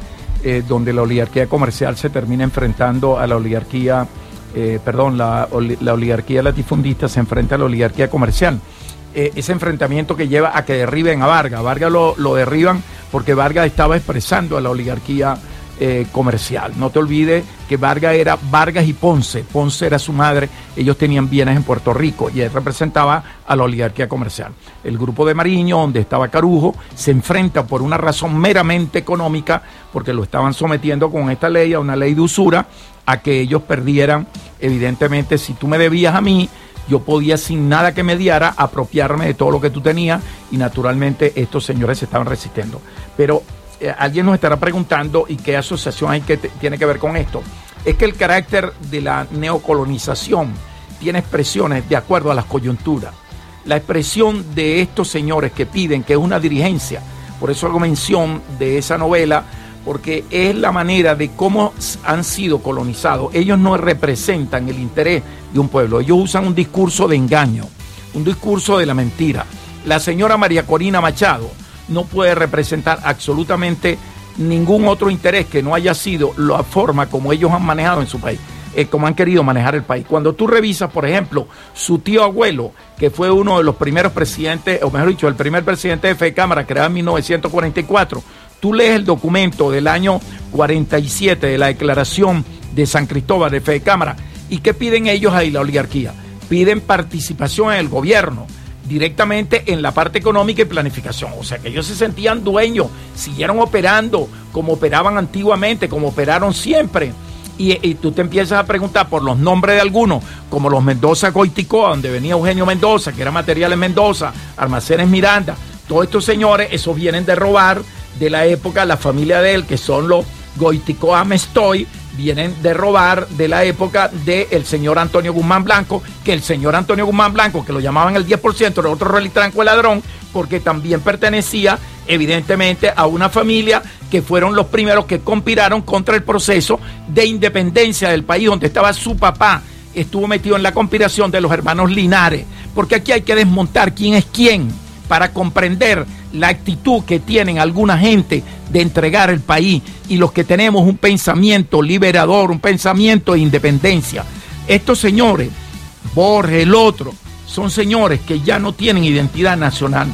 eh, donde la oligarquía comercial se termina enfrentando a la oligarquía, eh, perdón, la, la oligarquía latifundista se enfrenta a la oligarquía comercial. Eh, ese enfrentamiento que lleva a que derriben a Vargas. Vargas lo, lo derriban porque Vargas estaba expresando a la oligarquía eh, comercial. No te olvides que Vargas era Vargas y Ponce. Ponce era su madre, ellos tenían bienes en Puerto Rico y él representaba a la oligarquía comercial. El grupo de Mariño, donde estaba Carujo, se enfrenta por una razón meramente económica, porque lo estaban sometiendo con esta ley, a una ley de usura, a que ellos perdieran, evidentemente, si tú me debías a mí, yo podía sin nada que mediara apropiarme de todo lo que tú tenías y naturalmente estos señores se estaban resistiendo. Pero eh, alguien nos estará preguntando ¿y qué asociación hay que te, tiene que ver con esto? Es que el carácter de la neocolonización tiene expresiones de acuerdo a las coyunturas. La expresión de estos señores que piden que es una dirigencia, por eso hago mención de esa novela, porque es la manera de cómo han sido colonizados. Ellos no representan el interés de un pueblo, ellos usan un discurso de engaño, un discurso de la mentira. La señora María Corina Machado no puede representar absolutamente ningún otro interés que no haya sido la forma como ellos han manejado en su país, eh, como han querido manejar el país. Cuando tú revisas, por ejemplo, su tío abuelo, que fue uno de los primeros presidentes, o mejor dicho, el primer presidente de FECámara, creado en mil novecientos cuarenta y cuatro, tú lees el documento del año cuarenta y siete de la declaración de San Cristóbal de FECámara, ¿y qué piden ellos ahí, la oligarquía? Piden participación en el gobierno, directamente en la parte económica y planificación. O sea que ellos se sentían dueños, siguieron operando como operaban antiguamente, como operaron siempre. Y, y tú te empiezas a preguntar por los nombres de algunos, como los Mendoza Goiticoa, donde venía Eugenio Mendoza, que era Materiales Mendoza, Almacenes Miranda. Todos estos señores, esos vienen de robar de la época, la familia de él, que son los Goiticoa Mestoy, vienen de robar de la época del señor Antonio Guzmán Blanco, que el señor Antonio Guzmán Blanco, que lo llamaban el diez por ciento, era otro relitranco ladrón, porque también pertenecía evidentemente a una familia que fueron los primeros que conspiraron contra el proceso de independencia del país, donde estaba su papá, estuvo metido en la conspiración de los hermanos Linares, porque aquí hay que desmontar quién es quién, para comprender la actitud que tienen alguna gente de entregar el país y los que tenemos un pensamiento liberador, un pensamiento de independencia. Estos señores, Borges, el otro, son señores que ya no tienen identidad nacional.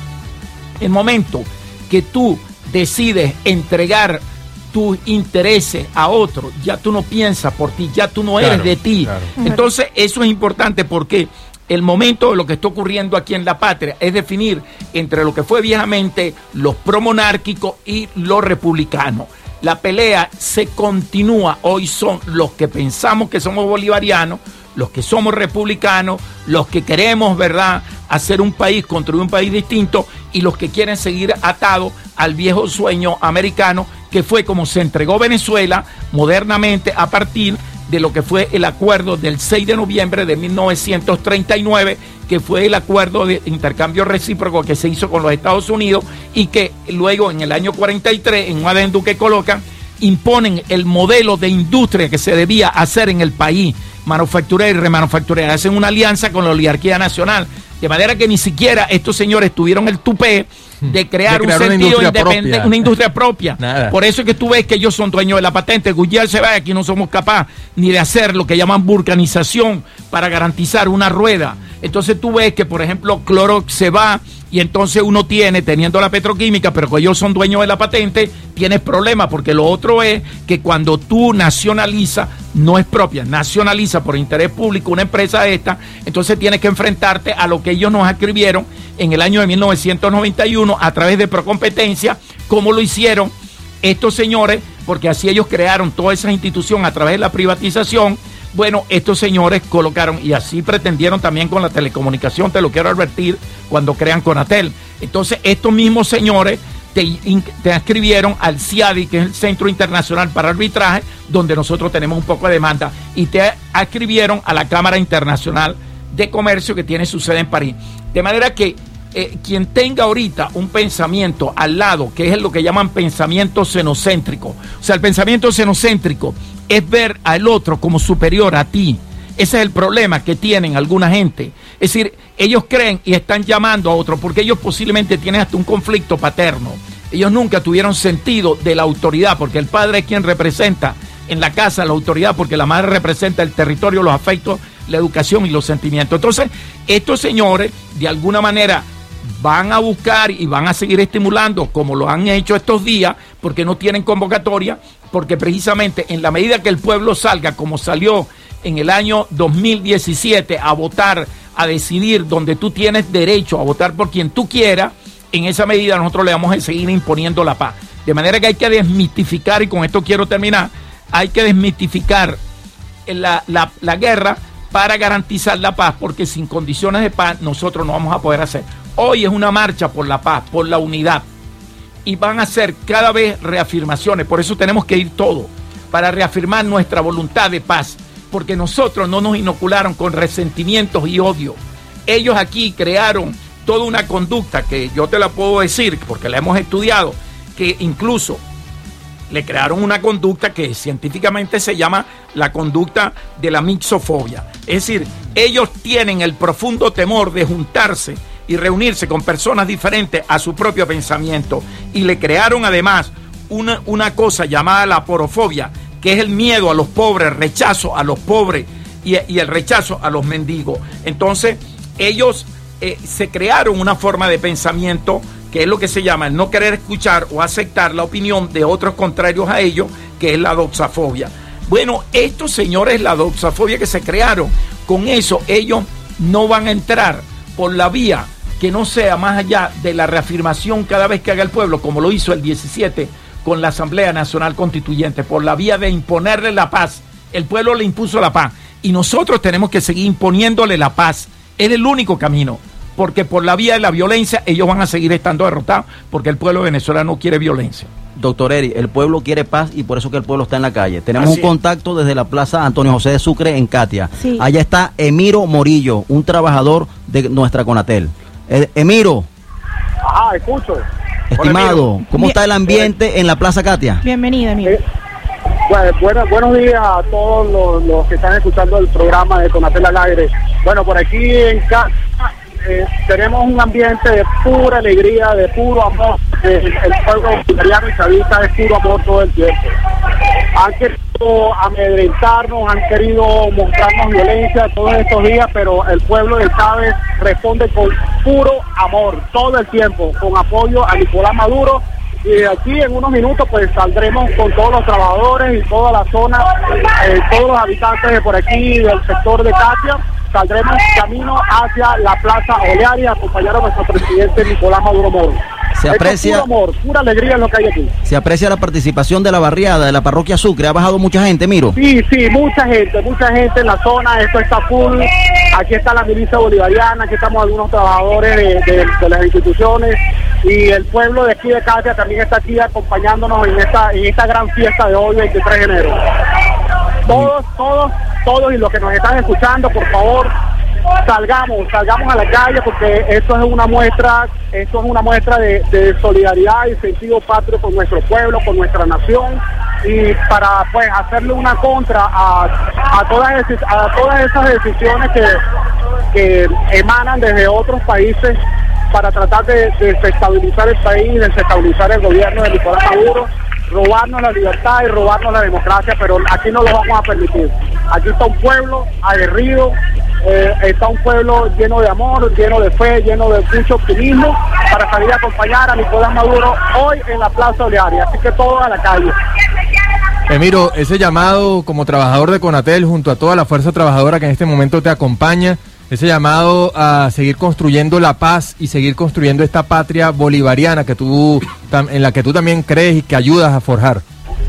El momento que tú decides entregar tus intereses a otro, ya tú no piensas por ti, ya tú no eres claro, de ti. Claro. Entonces eso es importante porque el momento de lo que está ocurriendo aquí en la patria es definir entre lo que fue viejamente los promonárquicos y los republicanos. La pelea se continúa, hoy son los que pensamos que somos bolivarianos, los que somos republicanos, los que queremos, ¿verdad?, hacer un país, construir un país distinto, y los que quieren seguir atados al viejo sueño americano, que fue como se entregó Venezuela modernamente a partir de lo que fue el acuerdo del seis de noviembre de mil novecientos treinta y nueve, que fue el acuerdo de intercambio recíproco que se hizo con los Estados Unidos y que luego en el año cuarenta y tres, en un adendum que colocan, imponen el modelo de industria que se debía hacer en el país, manufacturera y remanufacturera. Hacen una alianza con la oligarquía nacional, de manera que ni siquiera estos señores tuvieron el tupé de crear, de crear un sentido independiente, una industria propia. Nada. Por eso es que tú ves que ellos son dueños de la patente. Goodyear se va, aquí no somos capaces ni de hacer lo que llaman vulcanización para garantizar una rueda. Entonces tú ves que, por ejemplo, Clorox se va y entonces uno tiene, teniendo la petroquímica, pero que ellos son dueños de la patente, tienes problemas, porque lo otro es que cuando tú nacionalizas, no es propia, nacionaliza por interés público una empresa esta, entonces tienes que enfrentarte a lo que ellos nos escribieron en el año de mil novecientos noventa y uno a través de Procompetencia, como lo hicieron estos señores, porque así ellos crearon toda esa institución a través de la privatización. Bueno, estos señores colocaron, y así pretendieron también con la telecomunicación, te lo quiero advertir, cuando crean Conatel. Entonces estos mismos señores te, te escribieron al C I A D I, que es el Centro Internacional para Arbitraje, donde nosotros tenemos un poco de demanda, y te escribieron a la Cámara Internacional de Comercio, que tiene su sede en París. De manera que eh, quien tenga ahorita un pensamiento al lado, que es lo que llaman pensamiento xenocéntrico, o sea, el pensamiento xenocéntrico es ver al otro como superior a ti. Ese es el problema que tienen alguna gente. Es decir, ellos creen y están llamando a otro porque ellos posiblemente tienen hasta un conflicto paterno. Ellos nunca tuvieron sentido de la autoridad, porque el padre es quien representa en la casa la autoridad, porque la madre representa el territorio, los afectos, la educación y los sentimientos. Entonces, estos señores, de alguna manera, van a buscar y van a seguir estimulando, como lo han hecho estos días, porque no tienen convocatoria, porque precisamente en la medida que el pueblo salga, como salió en el año dos mil diecisiete, a votar, a decidir donde tú tienes derecho a votar por quien tú quieras, en esa medida nosotros le vamos a seguir imponiendo la paz. De manera que hay que desmitificar, y con esto quiero terminar, hay que desmitificar la, la, la guerra para garantizar la paz, porque sin condiciones de paz nosotros no vamos a poder hacer. Hoy es una marcha por la paz, por la unidad, y van a ser cada vez reafirmaciones. Por eso tenemos que ir todos, para reafirmar nuestra voluntad de paz, porque nosotros no nos inocularon con resentimientos y odio. Ellos aquí crearon toda una conducta que yo te la puedo decir, porque la hemos estudiado, que incluso le crearon una conducta que científicamente se llama la conducta de la mixofobia. Es decir, ellos tienen el profundo temor de juntarse y reunirse con personas diferentes a su propio pensamiento, y le crearon además una, una cosa llamada la porofobia, que es el miedo a los pobres, rechazo a los pobres y, y el rechazo a los mendigos. Entonces ellos eh, se crearon una forma de pensamiento que es lo que se llama el no querer escuchar o aceptar la opinión de otros contrarios a ellos, que es la doxafobia. Bueno, estos señores, la doxafobia que se crearon, con eso ellos no van a entrar por la vía que no sea más allá de la reafirmación cada vez que haga el pueblo, como lo hizo el diecisiete con la Asamblea Nacional Constituyente, por la vía de imponerle la paz. El pueblo le impuso la paz y nosotros tenemos que seguir imponiéndole la paz. Es el único camino, porque por la vía de la violencia ellos van a seguir estando derrotados, porque el pueblo venezolano quiere violencia. Doctor Eri, el pueblo quiere paz y por eso que el pueblo está en la calle. Tenemos Así un contacto desde la Plaza Antonio José de Sucre en Catia. Sí. Allá está Emiro Morillo, un trabajador de nuestra Conatel. Eh, Emiro. Ajá, escucho. Estimado, ¿cómo Bien. está el ambiente en la Plaza Catia? Bienvenido, amigo. Eh, bueno, bueno, buenos días a todos los, los que están escuchando el programa de Conatel al aire. Bueno, por aquí en casa eh, tenemos un ambiente de pura alegría, de puro amor. Eh, el pueblo bolivariano y chavista es puro amor todo el tiempo. Han querido amedrentarnos, han querido mostrarnos violencia todos estos días, pero el pueblo de Chávez responde con puro amor todo el tiempo, con apoyo a Nicolás Maduro. Y aquí en unos minutos pues saldremos con todos los trabajadores y toda la zona, eh, todos los habitantes de por aquí, del sector de Catia, saldremos camino hacia la Plaza Olearia, acompañar a nuestro presidente Nicolás Maduro Moro. Se aprecia, es puro amor, pura alegría es lo que hay aquí. Se aprecia la participación de la barriada, de la parroquia Sucre. Ha bajado mucha gente, Miro. Sí, sí, mucha gente, mucha gente en la zona, esto está full. Aquí está la milicia bolivariana, aquí estamos algunos trabajadores de, de, de las instituciones, y el pueblo de aquí de Catia también está aquí acompañándonos en esta, en esta gran fiesta de hoy, veintitrés de enero. Todos, todos, todos y los que nos están escuchando, por favor, salgamos, salgamos a la calle, porque esto es una muestra, esto es una muestra de, de solidaridad y sentido patrio con nuestro pueblo, con nuestra nación, y para pues hacerle una contra a, a todas esas, a todas esas decisiones que, que emanan desde otros países para tratar de, de desestabilizar el país, de desestabilizar el gobierno de Nicolás Maduro, robarnos la libertad y robarnos la democracia, pero aquí no lo vamos a permitir. Aquí está un pueblo aguerrido, eh, está un pueblo lleno de amor, lleno de fe, lleno de mucho optimismo para salir a acompañar a Nicolás Maduro hoy en la Plaza Olearia, así que todos a la calle. Emiro, ese llamado como trabajador de Conatel junto a toda la fuerza trabajadora que en este momento te acompaña, ese llamado a seguir construyendo la paz y seguir construyendo esta patria bolivariana que tú, en la que tú también crees y que ayudas a forjar.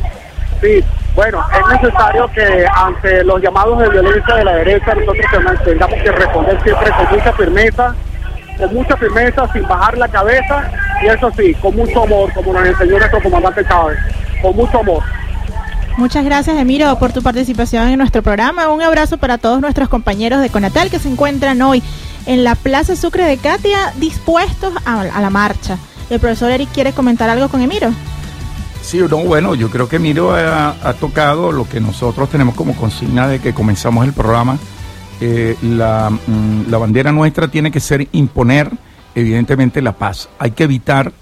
Sí, bueno, es necesario que ante los llamados de violencia de la derecha nosotros tengamos que responder siempre con mucha firmeza, con mucha firmeza, sin bajar la cabeza, y eso sí, con mucho amor, como nos enseñó nuestro comandante Chávez, con mucho amor. Muchas gracias, Emiro, por tu participación en nuestro programa. Un abrazo para todos nuestros compañeros de Conatel que se encuentran hoy en la Plaza Sucre de Catia dispuestos a, a la marcha. ¿El profesor Eric quiere comentar algo con Emiro? Sí, no, bueno, yo creo que Emiro ha, ha tocado lo que nosotros tenemos como consigna de que comenzamos el programa. Eh, la, mm, la bandera nuestra tiene que ser imponer, evidentemente, la paz. Hay que evitar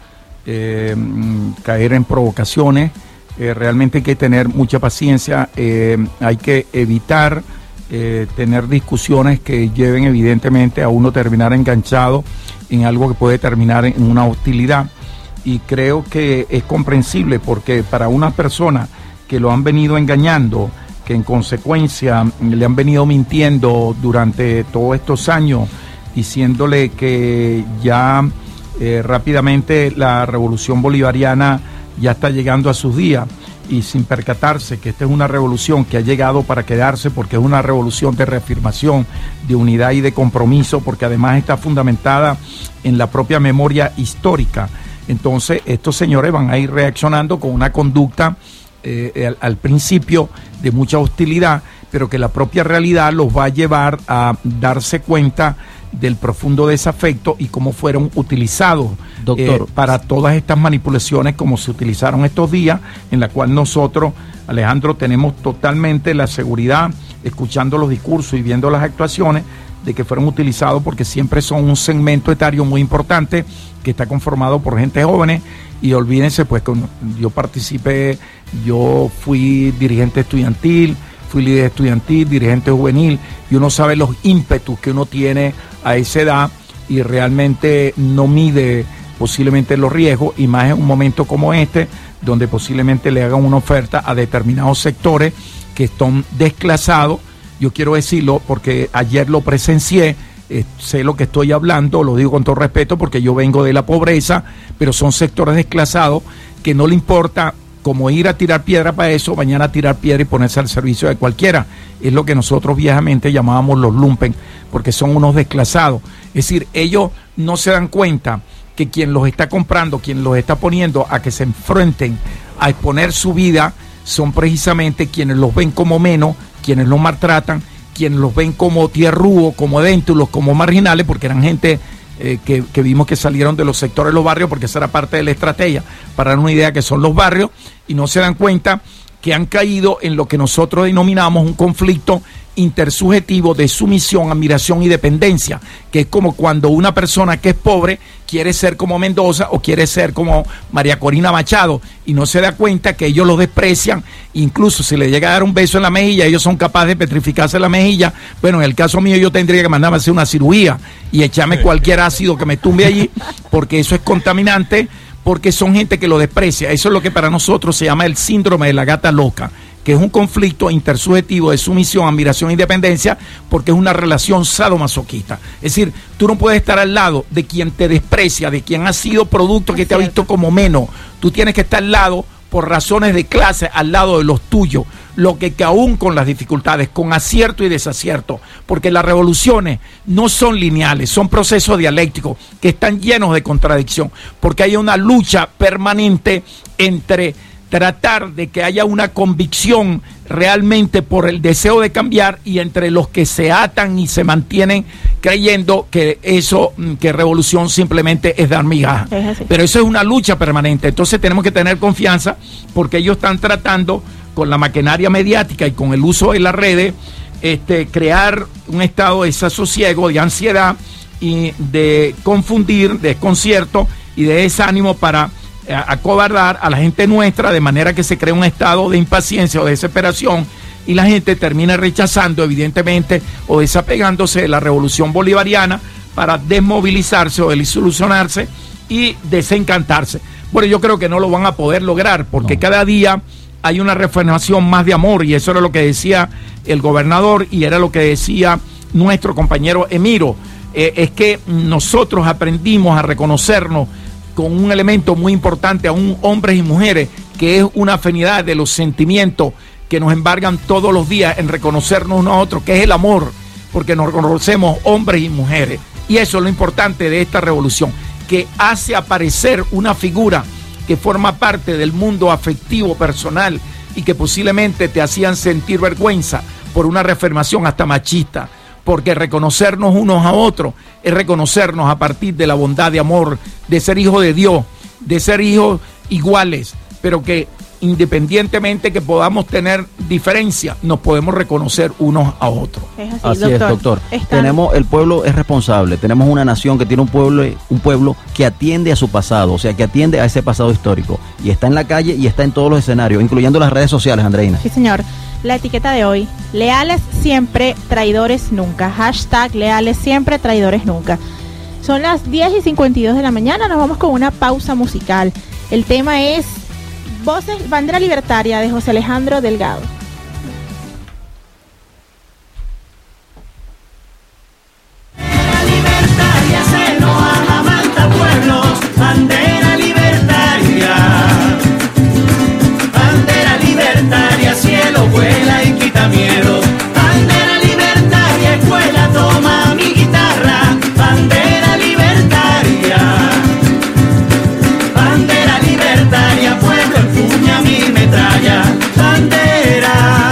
eh, caer en provocaciones. Eh, realmente hay que tener mucha paciencia, eh, hay que evitar eh, tener discusiones que lleven evidentemente a uno terminar enganchado en algo que puede terminar en una hostilidad. Y creo que es comprensible porque para una persona que lo han venido engañando, que en consecuencia le han venido mintiendo durante todos estos años, diciéndole que ya eh, rápidamente la revolución bolivariana ya está llegando a sus días, y sin percatarse que esta es una revolución que ha llegado para quedarse, porque es una revolución de reafirmación, de unidad y de compromiso, porque además está fundamentada en la propia memoria histórica. Entonces estos señores van a ir reaccionando con una conducta eh, al, al principio de mucha hostilidad, pero que la propia realidad los va a llevar a darse cuenta del profundo desafecto y cómo fueron utilizados eh, para todas estas manipulaciones como se utilizaron estos días, en la cual nosotros, Alejandro, tenemos totalmente la seguridad, escuchando los discursos y viendo las actuaciones, de que fueron utilizados porque siempre son un segmento etario muy importante que está conformado por gente jóvenes. Y olvídense pues que yo participé, yo fui dirigente estudiantil, fui líder estudiantil, dirigente juvenil, y uno sabe los ímpetus que uno tiene a esa edad y realmente no mide posiblemente los riesgos, y más en un momento como este, donde posiblemente le hagan una oferta a determinados sectores que están desclasados. Yo quiero decirlo porque ayer lo presencié, eh, sé lo que estoy hablando, lo digo con todo respeto porque yo vengo de la pobreza, pero son sectores desclasados que no le importa como ir a tirar piedra para eso, mañana a tirar piedra y ponerse al servicio de cualquiera. Es lo que nosotros viejamente llamábamos los lumpen, porque son unos desclasados. Es decir, ellos no se dan cuenta que quien los está comprando, quien los está poniendo a que se enfrenten a exponer su vida, son precisamente quienes los ven como menos, quienes los maltratan, quienes los ven como tierrúos, como adéntulos, como marginales, porque eran gente eh, que, que vimos que salieron de los sectores de los barrios, porque esa era parte de la estrategia, para dar una idea que son los barrios, y no se dan cuenta que han caído en lo que nosotros denominamos un conflicto intersubjetivo de sumisión, admiración y dependencia, que es como cuando una persona que es pobre quiere ser como Mendoza o quiere ser como María Corina Machado y no se da cuenta que ellos los desprecian. Incluso si le llega a dar un beso en la mejilla, ellos son capaces de petrificarse la mejilla. Bueno, en el caso mío yo tendría que mandarme a hacer una cirugía y echarme cualquier ácido que me tumbe allí, porque eso es contaminante, porque son gente que lo desprecia. Eso es lo que para nosotros se llama el síndrome de la gata loca, que es un conflicto intersubjetivo de sumisión, admiración y dependencia, porque es una relación sadomasoquista. Es decir, tú no puedes estar al lado de quien te desprecia, de quien ha sido producto que te ha visto como menos. Tú tienes que estar al lado, por razones de clase, al lado de los tuyos. Lo que, que aún con las dificultades, con acierto y desacierto, porque las revoluciones no son lineales, son procesos dialécticos que están llenos de contradicción, porque hay una lucha permanente entre tratar de que haya una convicción realmente por el deseo de cambiar y entre los que se atan y se mantienen creyendo que eso, que revolución simplemente es dar migajas. Pero eso es una lucha permanente. Entonces tenemos que tener confianza porque ellos están tratando con la maquinaria mediática y con el uso de las redes, este, crear un estado de desasosiego, de ansiedad y de confundir, de desconcierto y de desánimo para acobardar a la gente nuestra, de manera que se crea un estado de impaciencia o de desesperación y la gente termina rechazando evidentemente o desapegándose de la revolución bolivariana para desmovilizarse o desilusionarse y desencantarse. Bueno, yo creo que no lo van a poder lograr porque no. Cada día hay una reafirmación más de amor, y eso era lo que decía el gobernador y era lo que decía nuestro compañero Emiro. Eh, es que nosotros aprendimos a reconocernos con un elemento muy importante, aún hombres y mujeres, que es una afinidad de los sentimientos que nos embargan todos los días en reconocernos unos a otros, que es el amor, porque nos reconocemos hombres y mujeres. Y eso es lo importante de esta revolución, que hace aparecer una figura que forma parte del mundo afectivo personal y que posiblemente te hacían sentir vergüenza por una reafirmación hasta machista. Porque reconocernos unos a otros es reconocernos a partir de la bondad de amor, de ser hijos de Dios, de ser hijos iguales, pero que independientemente que podamos tener diferencias, nos podemos reconocer unos a otros. Es así, Así doctor. es, doctor. Está- Tenemos, el pueblo es responsable. Tenemos una nación que tiene un pueblo, un pueblo que atiende a su pasado, o sea, que atiende a ese pasado histórico. Y está en la calle y está en todos los escenarios, incluyendo las redes sociales, Andreina. Sí, señor. La etiqueta de hoy: leales siempre, traidores nunca. Hashtag leales siempre, traidores nunca. Son las diez y cincuenta y dos de la mañana. Nos vamos con una pausa musical. El tema es Voces, Bandera Libertaria, de José Alejandro Delgado. Libertaria se nos amamanta pueblos, bandera libertaria, bandera libertaria, cielo vuela y quita miedo, bandera libertaria, escuela toma mi guitarra, bandera libertaria, bandera libertaria, pueblo empuña mi metralla, bandera,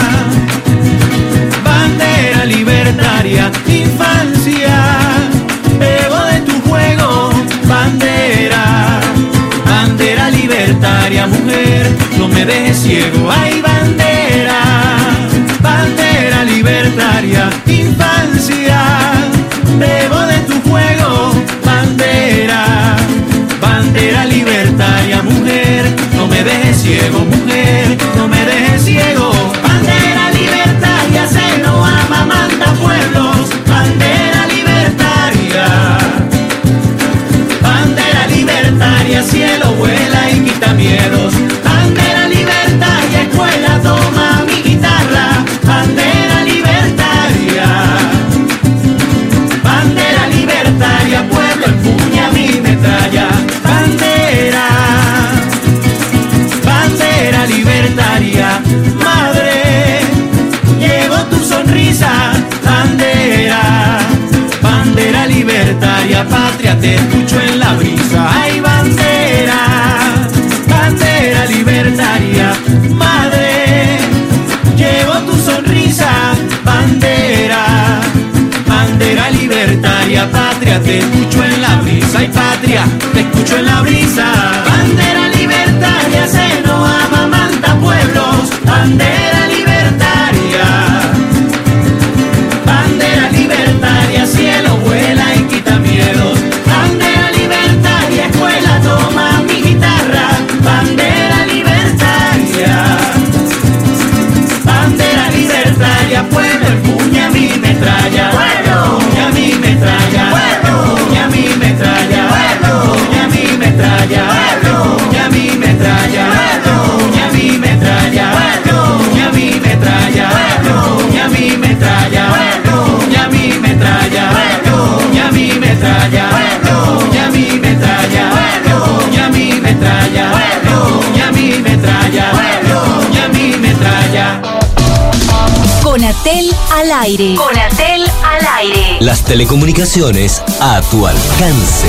bandera libertaria, infancia, bebo de tu juego, bandera, bandera libertaria, mujer, no me dejes ciego, ay bandera, bandera libertaria, infancia, bebo de tu juego, bandera, bandera libertaria, mujer, no me dejes ciego, mujer, no me dejes ciego, bandera libertaria, se nos amamanta pueblos, bandera libertaria, bandera libertaria, cielo vuela y quita miedos, bandera libertaria, escuela toma mi guitarra, bandera libertaria, bandera libertaria, pueblo empuña mi metralla, bandera, bandera libertaria, madre, llevo tu sonrisa, bandera, bandera libertaria, patria, te escucho en la brisa, ay bandera, bandera libertaria, madre, llevo tu sonrisa, bandera, bandera libertaria, patria, te escucho en la brisa, ay patria, te escucho en la brisa, bandera libertaria, se nos amamanta pueblos, bandera libertaria, bandera libertaria, cielo vuela y quita miedos, bandera libertaria, escuela toma mi guitarra, bandera libertaria, bandera libertaria, pueblo empuña mi metralla, empuña mi metralla, empuña mi metralla, empuña mi metralla, empuña mi metralla, empuña mi metralla, empuña mi metralla, empuña mi metralla, empuña mi metralla, empuña mi metralla, empuña mi metralla, empuña mi metralla, empuña mi metralla, empuña mi metralla. Conatel al aire. Conatel al aire. Las telecomunicaciones a tu alcance.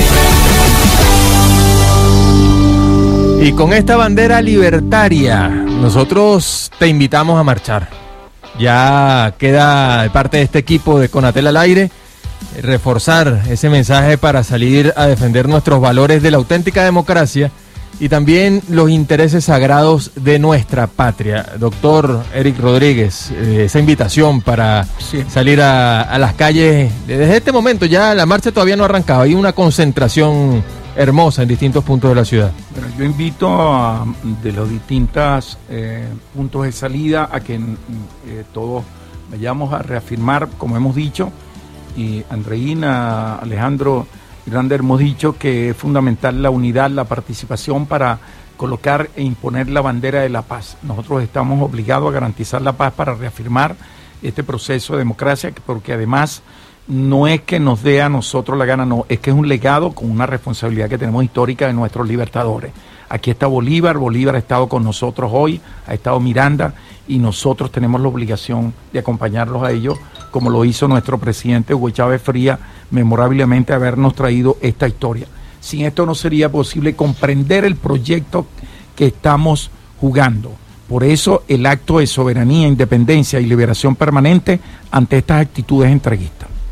Y con esta bandera libertaria, nosotros te invitamos a marchar. Ya queda de parte de este equipo de Conatel al aire reforzar ese mensaje para salir a defender nuestros valores de la auténtica democracia y también los intereses sagrados de nuestra patria. Doctor Eric Rodríguez, eh, esa invitación para Sí. salir a, a las calles, desde este momento ya la marcha todavía no ha arrancado, hay una concentración hermosa en distintos puntos de la ciudad. Bueno, yo invito a, de los distintos eh, puntos de salida a que eh, todos vayamos a reafirmar, como hemos dicho, y Andreina, Alejandro y Rander hemos dicho que es fundamental la unidad, la participación para colocar e imponer la bandera de la paz. Nosotros estamos obligados a garantizar la paz para reafirmar este proceso de democracia, porque además no es que nos dé a nosotros la gana, no, es que es un legado con una responsabilidad que tenemos histórica de nuestros libertadores. Aquí está Bolívar, Bolívar ha estado con nosotros hoy, ha estado Miranda, y nosotros tenemos la obligación de acompañarlos a ellos, como lo hizo nuestro presidente Hugo Chávez Frías, memorablemente habernos traído esta historia. Sin esto no sería posible comprender el proyecto que estamos jugando. Por eso el acto de soberanía, independencia y liberación permanente ante estas actitudes entreguistas.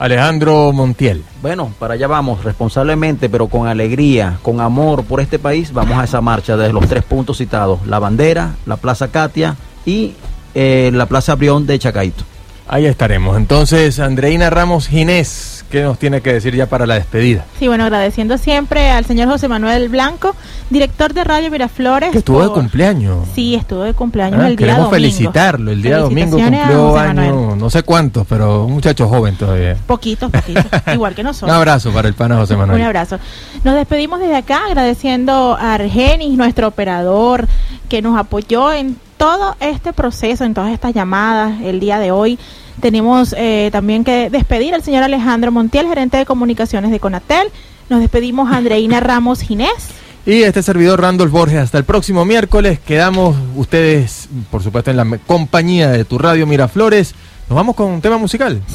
Alejandro Montiel. Bueno, para allá vamos, responsablemente, pero con alegría, con amor por este país, vamos a esa marcha desde los tres puntos citados, la bandera, la Plaza Katia y eh, la Plaza Brión de Chacaito. Ahí estaremos. Entonces, Andreina Ramos Ginés, ¿qué nos tiene que decir ya para la despedida? Sí, bueno, agradeciendo siempre al señor José Manuel Blanco, director de Radio Miraflores. Que estuvo por... de cumpleaños. Sí, estuvo de cumpleaños Ah, el día queremos domingo. felicitarlo. El día domingo Felicitaciones a cumplió José años, Manuel. no sé cuántos, pero un muchacho joven todavía. Poquitos, poquitos, igual que nosotros. Un abrazo para el pana José Manuel. Un abrazo. Nos despedimos desde acá agradeciendo a Argenis, nuestro operador, que nos apoyó en todo este proceso, en todas estas llamadas el día de hoy. Tenemos eh, también que despedir al señor Alejandro Montiel, gerente de comunicaciones de Conatel. Nos despedimos a Andreina Ramos Ginés. Y este servidor Randolph Borges. Hasta el próximo miércoles. Quedamos ustedes, por supuesto, en la compañía de tu radio Miraflores. Nos vamos con un tema musical.